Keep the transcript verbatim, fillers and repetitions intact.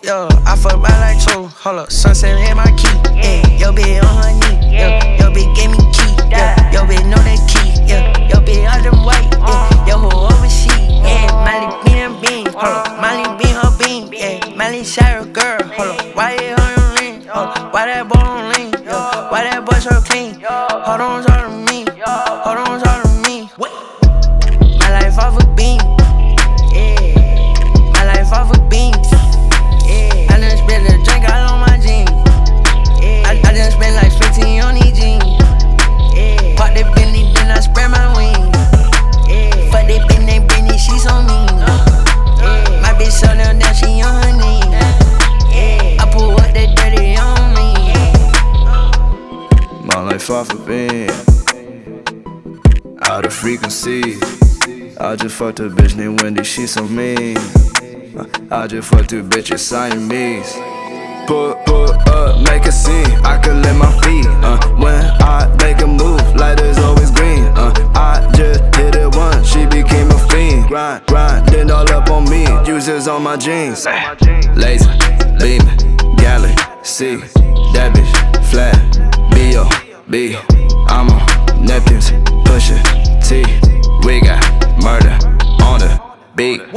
yo, I fuck by like two. Hold up, sunset hit my key. Yeah, yo bitch on her knee. Yeah, yo bitch gave me key. Yeah, yo bitch know that key. Yeah, yo bitch all them white. Yeah, yo hoe overseas. Yeah, Miley bean and bean. Hold up, Miley bean her bean. Yeah, Miley shot her girl. Hold up, why it on your ring? Hold up, why that boy on lean? Yo, why that boy so clean? Hold on, talk to me. Hold on, talk to me. My life off a beam. Yeah, my life off a beam. Yeah, I done spent a drink all on my jeans. Yeah, I, I done spent like fifteen on these jeans. Yeah, fuck they Bentley, then I spread my wings. Yeah, fuck they Bentley, Bentley, she's on me. Yeah, my bitch so down, down, she on her knees. Yeah, I pull up that dirty on me. My life off a beam. Out of frequency. I just fucked a bitch named Wendy, she so mean. uh, I just fucked two bitches Siamese. Pull, pull up, make a scene, I can lift my feet. uh, When I make a move, light is always green. uh, I just hit it once, she became a fiend. Grind, grind, then all up on me, juices on my jeans. Lazy, beaming, galaxy. That bitch, flat, B O B. I'm on Neptune's, push it, T. We got murder on the beat.